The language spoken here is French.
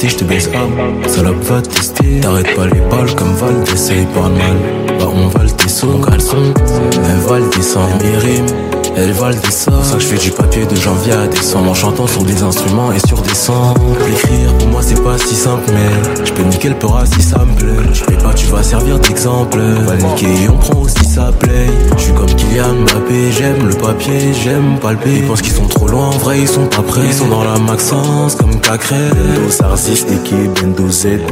si je te baisse salope va tester. T'arrêtes pas les balles comme Val, essaye pas mal. Bah on va le tesson, mon caleçon, elle va le descendre. Mes rimes, elle va le descendre. C'est pour ça que je fais du papier de janvier à décembre, en chantant sur des instruments et sur des samples. L'écrire pour moi c'est pas si simple, mais je peux niquer le peur si ça me plaît. Je paye pas, tu vas servir d'exemple. Va niquer, on prend aussi sa play. Je suis comme Kylian Mbappé, j'aime le papier, j'aime palper. Ils pensent qu'ils sont trop loin, en vrai ils sont pas prêts. Ils sont dans la Maxence comme Cacré. Bendo Sarsis, équipe Bendo Z,